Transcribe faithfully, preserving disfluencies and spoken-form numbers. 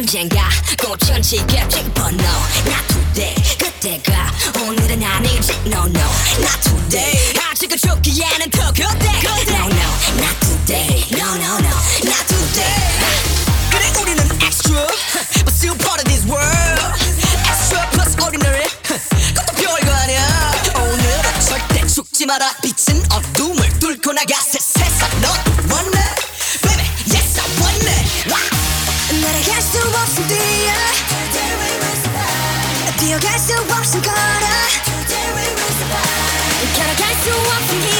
언젠가 꽃은 지겠지 but no not today 그때가 오늘은 아니지 no no not today 아직은 죽기에는 더 그때 no no not today no no no not today 그래 우리는 extra but still part of this world extra plus ordinary 그것도 별거 아니야 오늘은 절대 죽지 마라 빛은 어둠을 뚫고 나가 새 세상 너도 원해 baby yes I want it 날아갈 수 없음 뛰어 뛰어갈 수 없음 걸어 걸어갈 수 없음